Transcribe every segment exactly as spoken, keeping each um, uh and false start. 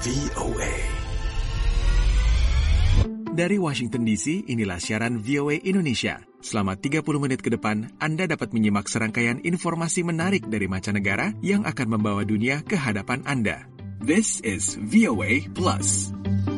O A. Dari Washington D C, inilah siaran V O A Indonesia. Selama tiga puluh menit ke depan, Anda dapat menyimak serangkaian informasi menarik dari mancanegara yang akan membawa dunia ke hadapan Anda. This is V O A Plus.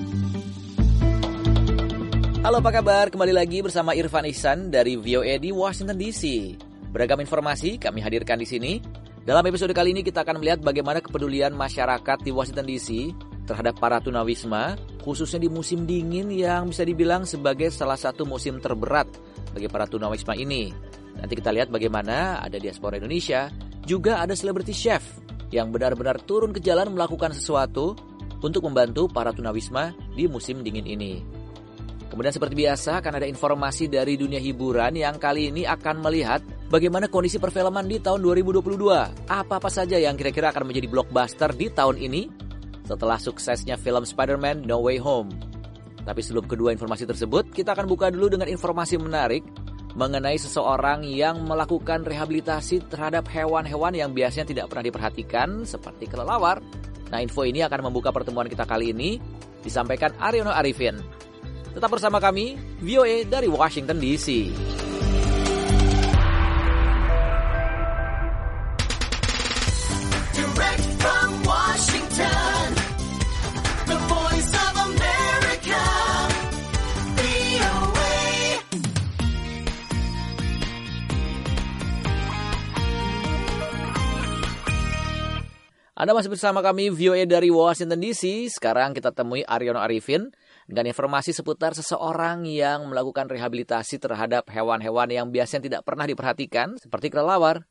Halo, apa kabar? Kembali lagi bersama Irfan Ihsan dari V O A di Washington D C. Beragam informasi kami hadirkan di sini. Dalam episode kali ini kita akan melihat bagaimana kepedulian masyarakat di Washington D C terhadap para tunawisma, khususnya di musim dingin yang bisa dibilang sebagai salah satu musim terberat bagi para tunawisma ini. Nanti kita lihat bagaimana ada diaspora Indonesia, juga ada celebrity chef yang benar-benar turun ke jalan melakukan sesuatu untuk membantu para tunawisma di musim dingin ini. Kemudian seperti biasa akan ada informasi dari dunia hiburan yang kali ini akan melihat bagaimana kondisi perfilman di tahun dua ribu dua puluh dua. Apa-apa saja yang kira-kira akan menjadi blockbuster di tahun ini setelah suksesnya film Spider-Man No Way Home. Tapi sebelum kedua informasi tersebut, kita akan buka dulu dengan informasi menarik mengenai seseorang yang melakukan rehabilitasi terhadap hewan-hewan yang biasanya tidak pernah diperhatikan seperti kelelawar. Nah, info ini akan membuka pertemuan kita kali ini, disampaikan Aryono Arifin. Tetap bersama kami, V O A dari Washington D C. Direct from Washington, the voice of America, V O A. Anda masih bersama kami, V O A dari Washington D C. Sekarang kita temui Aryono Arifin dengan informasi seputar seseorang yang melakukan rehabilitasi terhadap hewan-hewan yang biasanya tidak pernah diperhatikan, seperti kelelawar.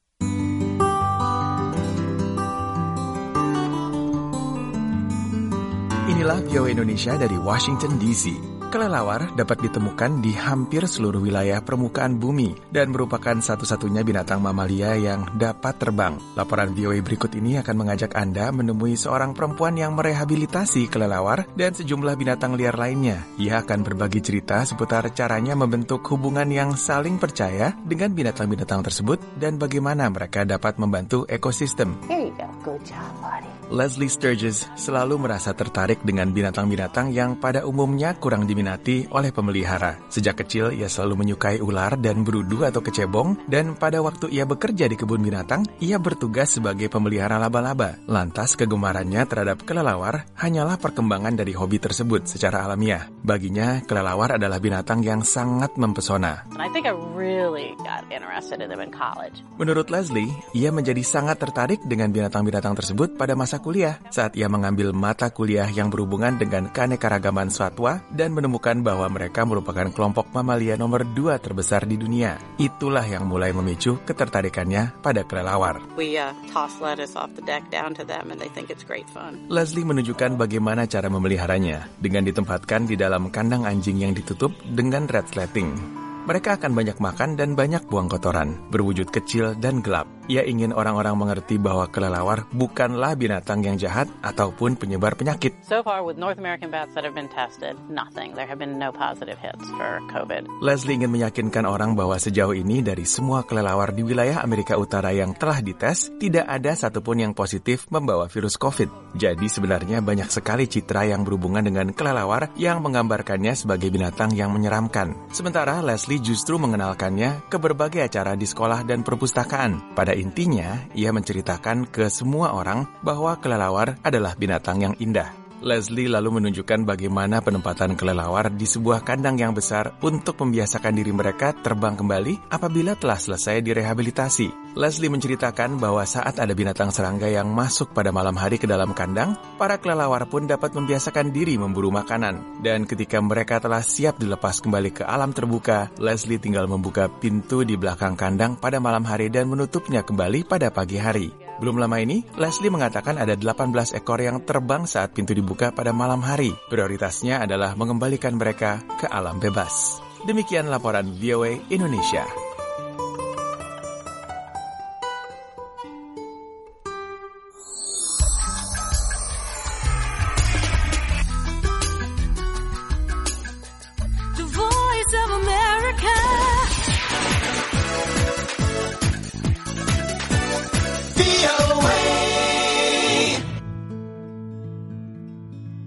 Inilah V O A Indonesia dari Washington D C. Kelelawar dapat ditemukan di hampir seluruh wilayah permukaan bumi dan merupakan satu-satunya binatang mamalia yang dapat terbang. Laporan V O A berikut ini akan mengajak Anda menemui seorang perempuan yang merehabilitasi kelelawar dan sejumlah binatang liar lainnya. Ia akan berbagi cerita seputar caranya membentuk hubungan yang saling percaya dengan binatang-binatang tersebut dan bagaimana mereka dapat membantu ekosistem. Here you go. Good job, buddy. Leslie Sturges selalu merasa tertarik dengan binatang-binatang yang pada umumnya kurang diminati oleh pemelihara. Sejak kecil, ia selalu menyukai ular dan berudu atau kecebong, dan pada waktu ia bekerja di kebun binatang, ia bertugas sebagai pemelihara laba-laba. Lantas, kegemarannya terhadap kelelawar hanyalah perkembangan dari hobi tersebut secara alamiah. Baginya, kelelawar adalah binatang yang sangat mempesona. And I think I really got interested in them in college. Menurut Leslie, ia menjadi sangat tertarik dengan binatang-binatang tersebut pada masa kuliah, saat ia mengambil mata kuliah yang berhubungan dengan keanekaragaman satwa dan menemukan bahwa mereka merupakan kelompok mamalia nomor dua terbesar di dunia. Itulah yang mulai memicu ketertarikannya pada kelelawar. We uh, toss lettuce off the deck down to them and they think it's great fun. Leslie menunjukkan bagaimana cara memeliharanya dengan ditempatkan di dalam kandang anjing yang ditutup dengan red slating. Mereka akan banyak makan dan banyak buang kotoran, berwujud kecil dan gelap. Ia ingin orang-orang mengerti bahwa kelelawar bukanlah binatang yang jahat ataupun penyebar penyakit. So far with North American bats that have been tested, nothing. There have been no positive hits for COVID. Leslie ingin meyakinkan orang bahwa sejauh ini dari semua kelelawar di wilayah Amerika Utara yang telah dites, tidak ada satupun yang positif membawa virus COVID. Jadi sebenarnya banyak sekali citra yang berhubungan dengan kelelawar yang menggambarkannya sebagai binatang yang menyeramkan. Sementara Leslie justru mengenalkannya ke berbagai acara di sekolah dan perpustakaan. Pada intinya, ia menceritakan ke semua orang bahwa kelelawar adalah binatang yang indah. Leslie lalu menunjukkan bagaimana penempatan kelelawar di sebuah kandang yang besar untuk membiasakan diri mereka terbang kembali apabila telah selesai direhabilitasi. Leslie menceritakan bahwa saat ada binatang serangga yang masuk pada malam hari ke dalam kandang, para kelelawar pun dapat membiasakan diri memburu makanan. Dan ketika mereka telah siap dilepas kembali ke alam terbuka, Leslie tinggal membuka pintu di belakang kandang pada malam hari dan menutupnya kembali pada pagi hari. Belum lama ini, Leslie mengatakan ada delapan belas ekor yang terbang saat pintu dibuka pada malam hari. Prioritasnya adalah mengembalikan mereka ke alam bebas. Demikian laporan V O A Indonesia. The voice of America. V O A.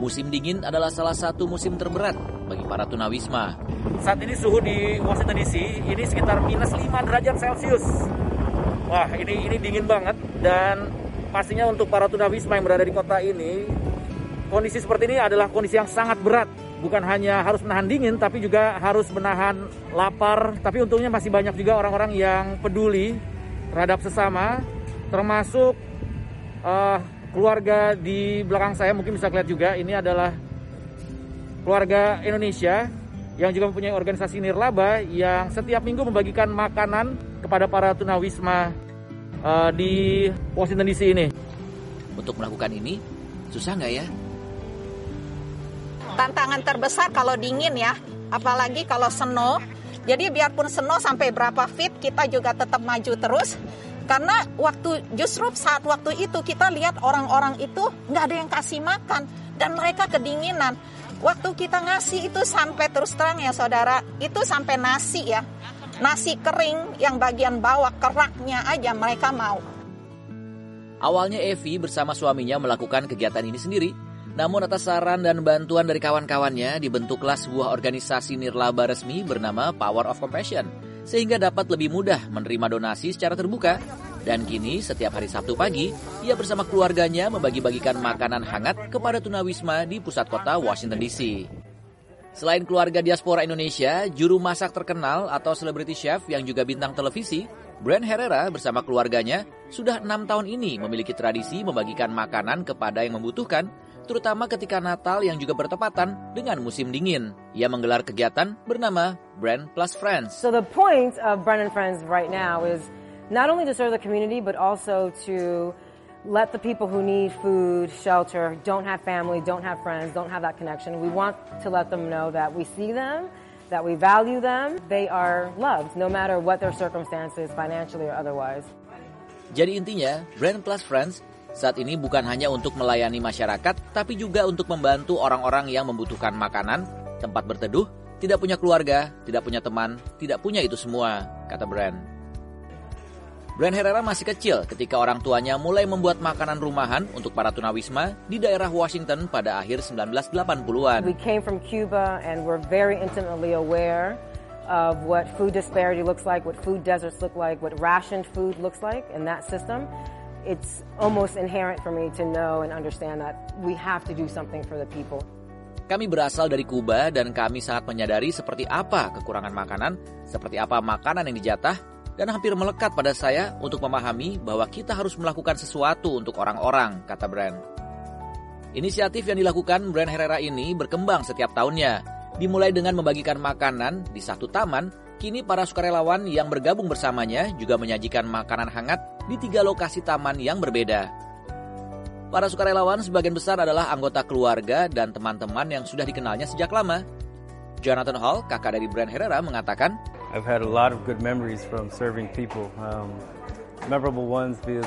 musim dingin adalah salah satu musim terberat bagi para tunawisma. Saat ini suhu di Washington D C ini sekitar minus lima derajat Celcius. Wah, ini ini dingin banget, dan pastinya untuk para tunawisma yang berada di kota ini, kondisi seperti ini adalah kondisi yang sangat berat. Bukan hanya harus menahan dingin, tapi juga harus menahan lapar. Tapi untungnya masih banyak juga orang-orang yang peduli terhadap sesama, termasuk uh, keluarga di belakang saya. Mungkin bisa lihat juga, ini adalah keluarga Indonesia yang juga mempunyai organisasi nirlaba yang setiap minggu membagikan makanan kepada para tunawisma uh, di Washington D C ini. Untuk melakukan ini, susah nggak ya? Tantangan terbesar kalau dingin ya, apalagi kalau snow. Jadi biarpun snow sampai berapa feet, kita juga tetap maju terus. Karena waktu justru saat waktu itu kita lihat orang-orang itu nggak ada yang kasih makan dan mereka kedinginan. Waktu kita ngasih itu sampai, terus terang ya saudara, itu sampai nasi ya. Nasi kering yang bagian bawah, keraknya aja mereka mau. Awalnya Evi bersama suaminya melakukan kegiatan ini sendiri. Namun atas saran dan bantuan dari kawan-kawannya, dibentuklah sebuah organisasi nirlaba resmi bernama Power of Compassion, sehingga dapat lebih mudah menerima donasi secara terbuka. Dan kini setiap hari Sabtu pagi, ia bersama keluarganya membagi-bagikan makanan hangat kepada tunawisma di pusat kota Washington D C. Selain keluarga diaspora Indonesia, juru masak terkenal atau celebrity chef yang juga bintang televisi, Brent Herrera bersama keluarganya sudah enam tahun ini memiliki tradisi membagikan makanan kepada yang membutuhkan, terutama ketika Natal yang juga bertepatan dengan musim dingin. Ia menggelar kegiatan bernama Brent Plus Friends. So the point of Brent and Friends right now is not only to serve the community, but also to let the people who need food, shelter, don't have family, don't have friends, don't have that connection. We want to let them know that we see them, that we value them. They are loved, no matter what their circumstances, financially or otherwise. Jadi intinya, Brent Plus Friends saat ini bukan hanya untuk melayani masyarakat, tapi juga untuk membantu orang-orang yang membutuhkan makanan, tempat berteduh, tidak punya keluarga, tidak punya teman, tidak punya itu semua, kata Brent. Brent Herrera masih kecil ketika orang tuanya mulai membuat makanan rumahan untuk para tunawisma di daerah Washington pada akhir sembilan belas delapan puluhan. We came from Cuba and we're very intimately aware of what food disparity looks like, what food deserts look like, what rationed food looks like in that system. It's almost inherent for me to know and understand that we have to do something for the people. Kami berasal dari Kuba dan kami sangat menyadari seperti apa kekurangan makanan, seperti apa makanan yang dijatah, dan hampir melekat pada saya untuk memahami bahwa kita harus melakukan sesuatu untuk orang-orang, kata Brent. Inisiatif yang dilakukan Brent Herrera ini berkembang setiap tahunnya. Dimulai dengan membagikan makanan di satu taman, kini para sukarelawan yang bergabung bersamanya juga menyajikan makanan hangat di tiga lokasi taman yang berbeda. Para sukarelawan sebagian besar adalah anggota keluarga dan teman-teman yang sudah dikenalnya sejak lama. Jonathan Hall, kakak dari Brent Herrera, mengatakan, I've had a lot of good memories from serving people. Um, memorable ones being,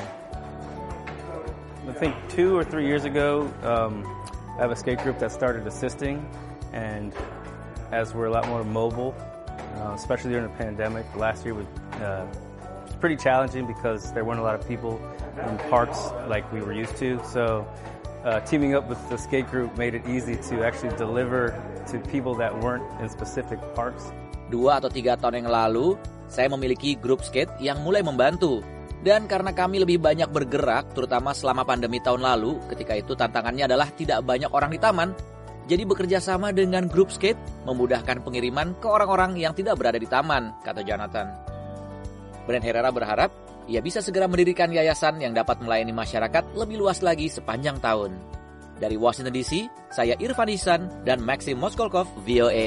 I think two or three years ago, um, I have a skate group that started assisting, and as we're a lot more mobile, uh, especially during the pandemic, last year was uh, pretty challenging because there weren't a lot of people in parks like we were used to. So uh, teaming up with the skate group made it easy to actually deliver to people that weren't in specific parks. Dua atau tiga tahun yang lalu, saya memiliki grup skate yang mulai membantu. Dan karena kami lebih banyak bergerak, terutama selama pandemi tahun lalu, ketika itu tantangannya adalah tidak banyak orang di taman. Jadi bekerja sama dengan grup skate memudahkan pengiriman ke orang-orang yang tidak berada di taman, kata Jonathan. Brent Herrera berharap ia bisa segera mendirikan yayasan yang dapat melayani masyarakat lebih luas lagi sepanjang tahun. Dari Washington D C, saya Irfan Ihsan dan Maxim Moskolkov, V O A.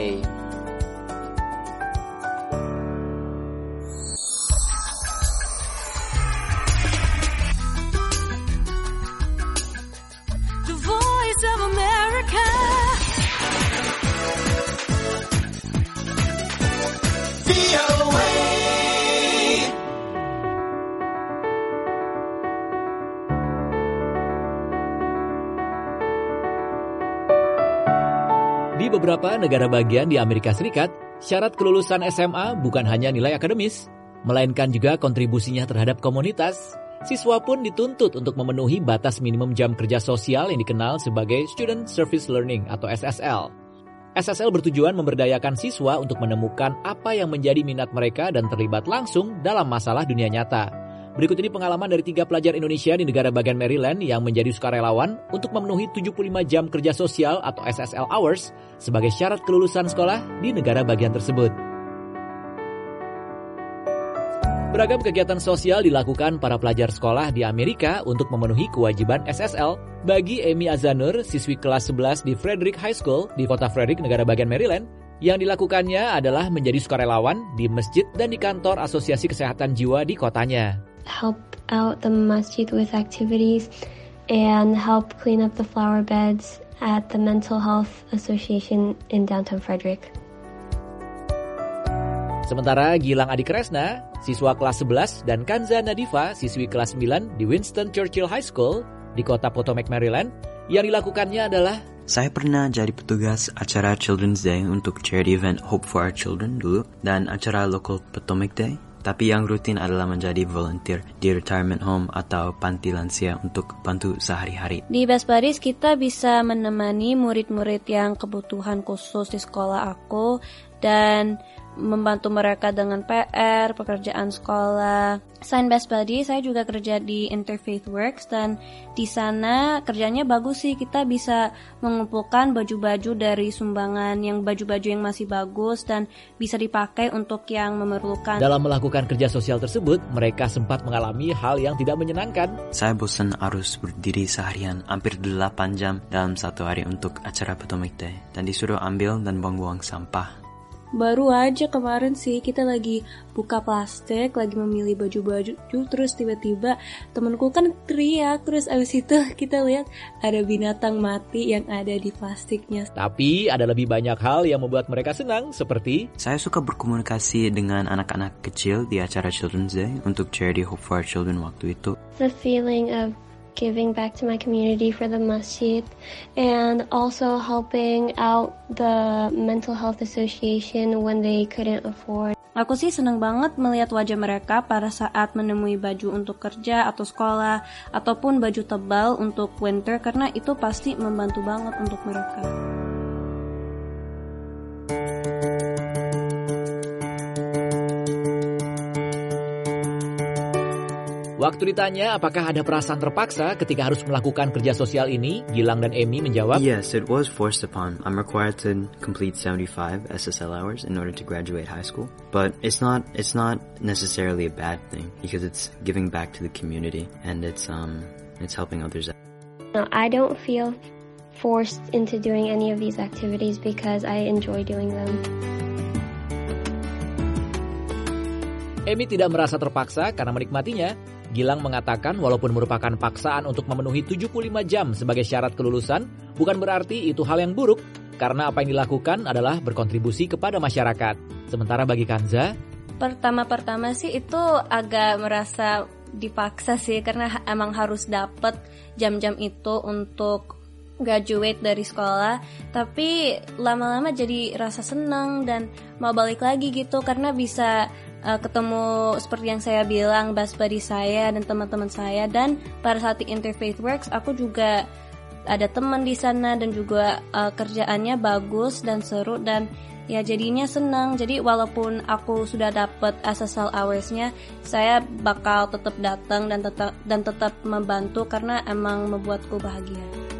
The voice of America. V O A. Di beberapa negara bagian di Amerika Serikat, syarat kelulusan S M A bukan hanya nilai akademis, melainkan juga kontribusinya terhadap komunitas, siswa pun dituntut untuk memenuhi batas minimum jam kerja sosial yang dikenal sebagai Student Service Learning atau S S L. S S L bertujuan memberdayakan siswa untuk menemukan apa yang menjadi minat mereka dan terlibat langsung dalam masalah dunia nyata. Berikut ini pengalaman dari tiga pelajar Indonesia di negara bagian Maryland yang menjadi sukarelawan untuk memenuhi tujuh puluh lima jam kerja sosial atau S S L hours sebagai syarat kelulusan sekolah di negara bagian tersebut. Beragam kegiatan sosial dilakukan para pelajar sekolah di Amerika untuk memenuhi kewajiban S S L. Bagi Amy Azanur, siswi kelas sebelas di Frederick High School di kota Frederick, negara bagian Maryland, yang dilakukannya adalah menjadi sukarelawan di masjid dan di kantor Asosiasi Kesehatan Jiwa di kotanya. Help out the masjid with activities and help clean up the flower beds at the Mental Health Association in downtown Frederick. Sementara Gilang Adi Kresna, siswa kelas sebelas, dan Kanza Nadifa, siswi kelas sembilan di Winston Churchill High School di kota Potomac, Maryland, yang dilakukannya adalah saya pernah jadi petugas acara Children's Day untuk charity event Hope for Our Children dulu dan acara local Potomac Day. Tapi yang rutin adalah menjadi volunteer di retirement home atau panti lansia untuk bantu sehari-hari. Di Best Buddies kita bisa menemani murid-murid yang kebutuhan khusus di sekolah aku dan membantu mereka dengan P R, pekerjaan sekolah. Selain Best Buddy, saya juga kerja di Interfaith Works dan di sana kerjanya bagus sih. Kita bisa mengumpulkan baju-baju dari sumbangan yang baju-baju yang masih bagus dan bisa dipakai untuk yang memerlukan. Dalam melakukan kerja sosial tersebut, mereka sempat mengalami hal yang tidak menyenangkan. Saya bosan harus berdiri seharian hampir delapan jam dalam satu hari untuk acara Potomac Day dan disuruh ambil dan buang-buang sampah. Baru aja kemarin sih kita lagi buka plastik, lagi memilih baju-baju, terus tiba-tiba temanku kan teriak, terus abis itu kita lihat ada binatang mati yang ada di plastiknya. Tapi ada lebih banyak hal yang membuat mereka senang, seperti saya suka berkomunikasi dengan anak-anak kecil di acara Children's Day untuk charity Hope for Our Children waktu itu. The feeling of giving back to my community for the masjid and also helping out the Mental Health Association when they couldn't afford. Aku sih senang banget melihat wajah mereka pada saat menemui baju untuk kerja atau sekolah ataupun baju tebal untuk winter karena itu pasti membantu banget untuk mereka. Waktu ditanya apakah ada perasaan terpaksa ketika harus melakukan kerja sosial ini, Gilang dan Amy menjawab, Yes, it was forced upon. I'm required to complete seventy-five S S L hours in order to graduate high school. But it's not it's not necessarily a bad thing because it's giving back to the community and it's um it's helping others out. No, I don't feel forced into doing any of these activities because I enjoy doing them. Amy tidak merasa terpaksa karena menikmatinya. Gilang mengatakan walaupun merupakan paksaan untuk memenuhi tujuh puluh lima jam sebagai syarat kelulusan, bukan berarti itu hal yang buruk, karena apa yang dilakukan adalah berkontribusi kepada masyarakat. Sementara bagi Kanza, Pertama-pertama sih itu agak merasa dipaksa sih, karena emang harus dapet jam-jam itu untuk graduate dari sekolah. Tapi lama-lama jadi rasa senang dan mau balik lagi gitu, karena bisa Uh, ketemu seperti yang saya bilang best buddy saya dan teman-teman saya, dan pada saat di Interfaith Works aku juga ada teman di sana dan juga uh, kerjaannya bagus dan seru dan ya jadinya senang. Jadi walaupun aku sudah dapat S S L hours-nya, saya bakal tetap datang dan tetap dan tetap membantu karena emang membuatku bahagia.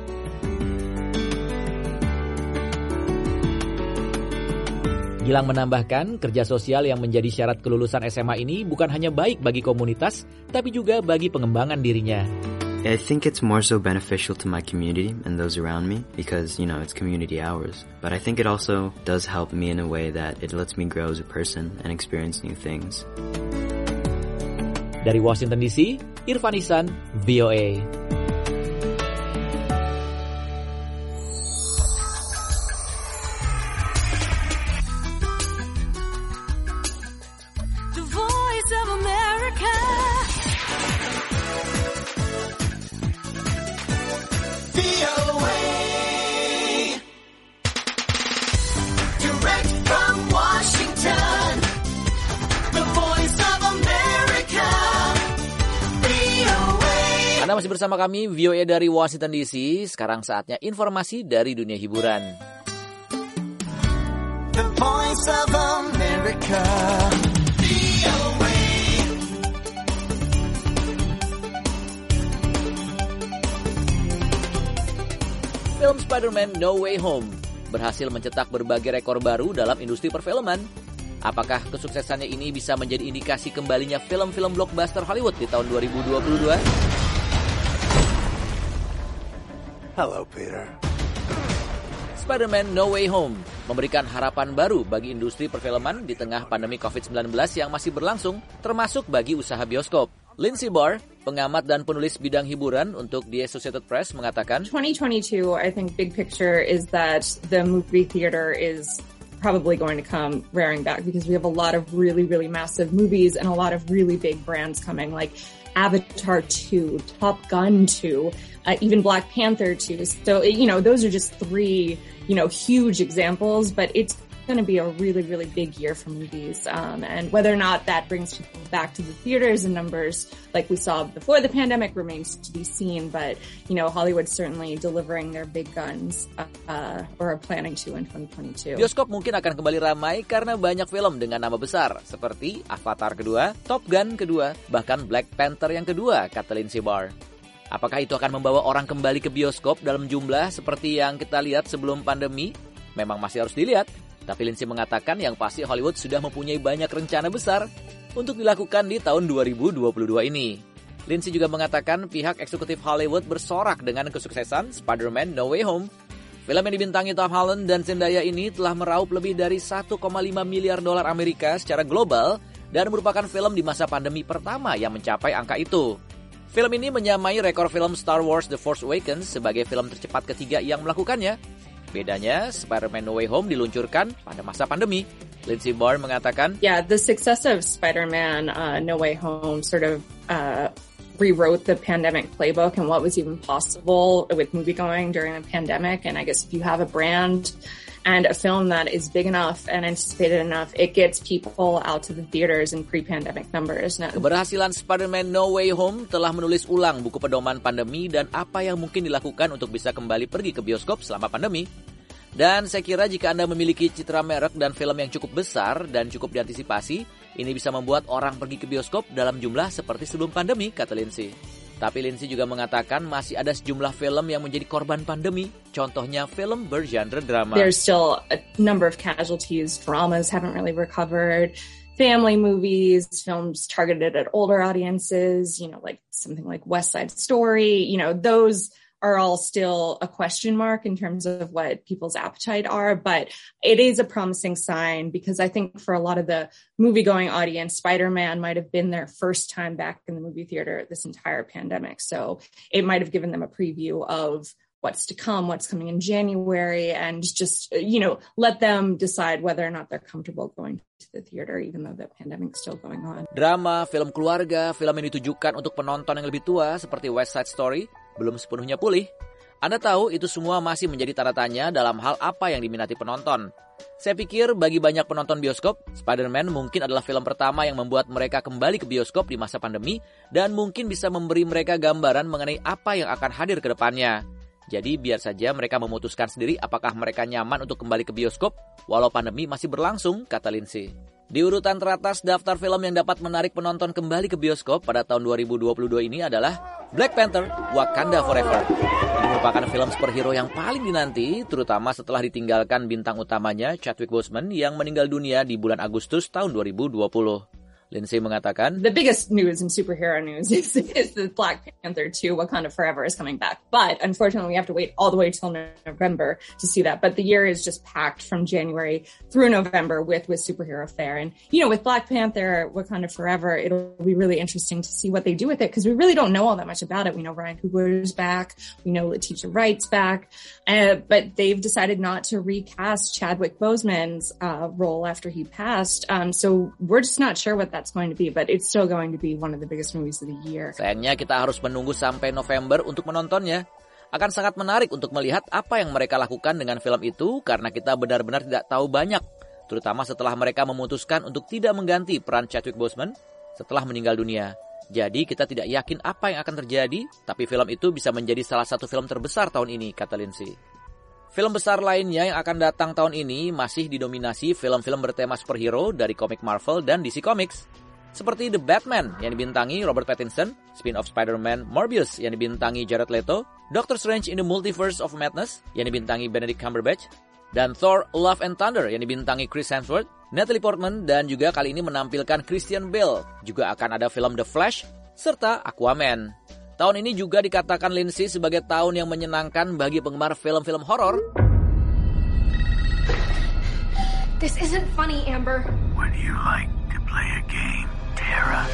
Gilang menambahkan, kerja sosial yang menjadi syarat kelulusan S M A ini bukan hanya baik bagi komunitas, tapi juga bagi pengembangan dirinya. I think it's more so beneficial to my community and those around me because, you know, it's community hours. But I think it also does help me in a way that it lets me grow as a person and experience new things. Dari Washington D C, Irfan Ihsan, V O A. The voice of America, V O A. Anda masih bersama kami, V O A dari Washington D C. Sekarang saatnya informasi dari dunia hiburan. The Voice of America. Film Spider-Man No Way Home berhasil mencetak berbagai rekor baru dalam industri perfilman. Apakah kesuksesannya ini bisa menjadi indikasi kembalinya film-film blockbuster Hollywood di tahun dua ribu dua puluh dua? Hello, Peter. Spider-Man No Way Home memberikan harapan baru bagi industri perfilman di tengah pandemi covid sembilan belas yang masih berlangsung, termasuk bagi usaha bioskop. Lindsay Barr, pengamat dan penulis bidang hiburan untuk The Associated Press, mengatakan, twenty twenty-two, I think big picture is that the movie theater is probably going to come rearing back because we have a lot of really, really massive movies and a lot of really big brands coming, like Avatar two, Top Gun two, uh, even Black Panther two. So, you know, those are just three, you know, huge examples, but it's going to be a really, really big year for movies. Um, and whether or not that brings people back to the theaters in numbers like we saw before the pandemic remains to be seen. But, you know, Hollywood's certainly delivering their big guns uh, or are planning to in twenty twenty-two. Bioskop mungkin akan kembali ramai karena banyak film dengan nama besar seperti Avatar kedua, Top Gun kedua, bahkan Black Panther yang kedua, kata Lindsay Barr. Apakah itu akan membawa orang kembali ke bioskop dalam jumlah seperti yang kita lihat sebelum pandemi? Memang masih harus dilihat. Tapi Lindsay mengatakan yang pasti Hollywood sudah mempunyai banyak rencana besar untuk dilakukan di tahun dua ribu dua puluh dua ini. Lindsay juga mengatakan pihak eksekutif Hollywood bersorak dengan kesuksesan Spider-Man No Way Home. Film yang dibintangi Tom Holland dan Zendaya ini telah meraup lebih dari satu koma lima miliar dolar Amerika secara global dan merupakan film di masa pandemi pertama yang mencapai angka itu. Film ini menyamai rekor film Star Wars The Force Awakens sebagai film tercepat ketiga yang melakukannya. Bedanya, Spider-Man No Way Home diluncurkan pada masa pandemi. Lindsay Barr mengatakan, Yeah, the success of Spider-Man uh, No Way Home sort of uh, rewrote the pandemic playbook and what was even possible with moviegoing during the pandemic. And I guess if you have a brand and a film that is big enough and anticipated enough, it gets people out to the theaters in pre-pandemic numbers. Now, keberhasilan Spider-Man No Way Home telah menulis ulang buku pedoman pandemi dan apa yang mungkin dilakukan untuk bisa kembali pergi ke bioskop selama pandemi. Dan saya kira jika Anda memiliki citra merek dan film yang cukup besar dan cukup diantisipasi, ini bisa membuat orang pergi ke bioskop dalam jumlah seperti sebelum pandemi, kata Lindsay. Tapi Lindsay juga mengatakan masih ada sejumlah film yang menjadi korban pandemi, contohnya film bergenre drama. There's still a number of casualties. Dramas haven't really recovered. Family movies, films targeted at older audiences, you know, like something like West Side Story, you know, those are all still a question mark in terms of what people's appetite are, but it is a promising sign because I think for a lot of the movie-going audience, Spider-Man might have been their first time back in the movie theater this entire pandemic. So it might have given them a preview of what's to come, what's coming in January, and just, you know, let them decide whether or not they're comfortable going to the theater, even though the pandemic's still going on. Drama, film keluarga, film yang ditujukan untuk penonton yang lebih tua seperti West Side Story belum sepenuhnya pulih. Anda tahu itu semua masih menjadi tanda tanya dalam hal apa yang diminati penonton. Saya pikir bagi banyak penonton bioskop, Spider-Man mungkin adalah film pertama yang membuat mereka kembali ke bioskop di masa pandemi dan mungkin bisa memberi mereka gambaran mengenai apa yang akan hadir ke depannya. Jadi biar saja mereka memutuskan sendiri apakah mereka nyaman untuk kembali ke bioskop walau pandemi masih berlangsung, kata Lindsay. Di urutan teratas daftar film yang dapat menarik penonton kembali ke bioskop pada tahun dua ribu dua puluh dua ini adalah Black Panther: Wakanda Forever. Ini merupakan film superhero yang paling dinanti, terutama setelah ditinggalkan bintang utamanya Chadwick Boseman yang meninggal dunia di bulan Agustus tahun dua ribu dua puluh. Lindsay mengatakan, The biggest news in superhero news is, is that Black Panther two, Wakanda Forever is coming back. But unfortunately, we have to wait all the way till November to see that. But the year is just packed from January through November with, with superhero fare. And, you know, with Black Panther, Wakanda Forever, it'll be really interesting to see what they do with it because we really don't know all that much about it. We know Ryan Coogler's back. We know Letitia Wright's back. Uh, but they've decided not to recast Chadwick Boseman's uh, role after he passed. Um, so we're just not sure what that's going to be, but it's still going to be one of the biggest movies of the year. Sayangnya kita harus menunggu sampai November untuk menontonnya. Akan sangat menarik untuk melihat apa yang mereka lakukan dengan film itu karena kita benar-benar tidak tahu banyak, terutama setelah mereka memutuskan untuk tidak mengganti peran Chadwick Boseman setelah meninggal dunia. Jadi kita tidak yakin apa yang akan terjadi, tapi film itu bisa menjadi salah satu film terbesar tahun ini, kata Lindsay. Film besar lainnya yang akan datang tahun ini masih didominasi film-film bertema superhero dari komik Marvel dan D C Comics. Seperti The Batman yang dibintangi Robert Pattinson, spin-off Spider-Man Morbius yang dibintangi Jared Leto, Doctor Strange in the Multiverse of Madness yang dibintangi Benedict Cumberbatch, dan Thor Love and Thunder yang dibintangi Chris Hemsworth, Natalie Portman, dan juga kali ini menampilkan Christian Bale. Juga akan ada film The Flash, serta Aquaman. Tahun ini juga dikatakan Lindsay sebagai tahun yang menyenangkan bagi penggemar film-film horor. This isn't funny, Amber. Would you like to play a game, Tara?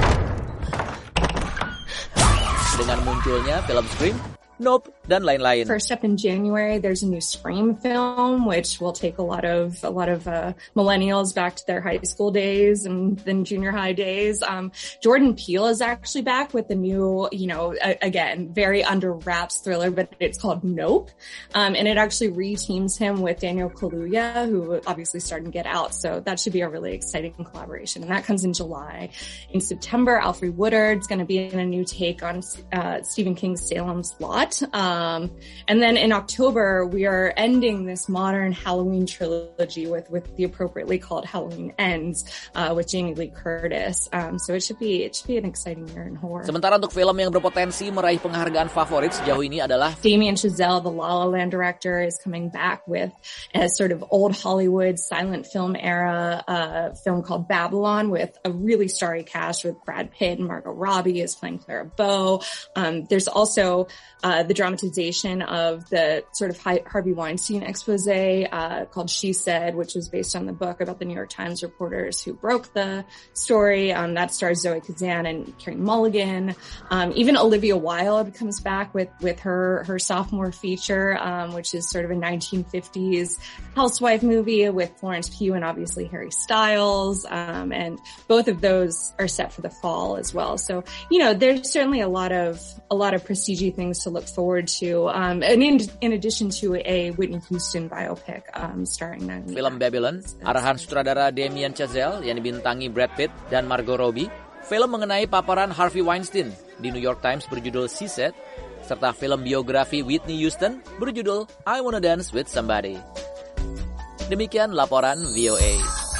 Dengan munculnya film Scream, Nope, dan lain-lain. First up in January, there's a new Scream film, which will take a lot of a lot of uh, millennials back to their high school days and then junior high days. Um, Jordan Peele is actually back with the new, you know, a, again, very under wraps thriller, but it's called Nope, um, and it actually re-teams him with Daniel Kaluuya, who obviously started to Get Out. So that should be a really exciting collaboration, and that comes in July. In September, Alfre Woodard's going to be in a new take on uh, Stephen King's Salem's Lot. Um, and then in October, we are ending this modern Halloween trilogy with, with the appropriately called Halloween Ends, uh, with Jamie Lee Curtis. Um, so it should be, it should be an exciting year in horror. Sementara untuk film yang berpotensi meraih penghargaan favorit sejauh ini adalah Damien Chazelle, the La La Land director, is coming back with a sort of old Hollywood silent film era, uh, film called Babylon with a really starry cast with Brad Pitt and Margot Robbie is playing Clara Bow. Um, there's also, uh, the dramatization of the sort of Harvey Weinstein expose uh, called She Said, which was based on the book about the New York Times reporters who broke the story. Um, that stars Zoe Kazan and Carey Mulligan. Um, even Olivia Wilde comes back with, with her, her sophomore feature, um, which is sort of a nineteen fifties housewife movie with Florence Pugh and obviously Harry Styles. Um, and both of those are set for the fall as well. So, you know, there's certainly a lot of, a lot of prestige things to look forward to, um, and in, in addition to a Whitney Houston biopic um, starring Naomi. Film Babylon, arahan sutradara Damien Chazelle yang dibintangi Brad Pitt dan Margot Robbie. Film mengenai paparan Harvey Weinstein di New York Times berjudul She Said, serta film biografi Whitney Houston berjudul I Wanna Dance with Somebody. Demikian laporan V O A.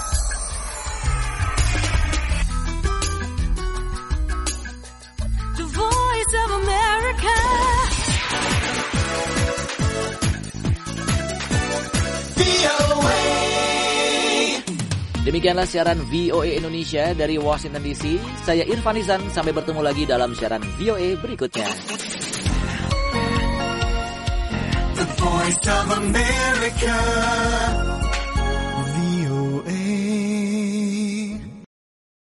The Voice of America. Demikianlah siaran V O A Indonesia dari Washington D C. Saya Irfan Izan, sampai bertemu lagi dalam siaran V O A berikutnya. The Voice of America.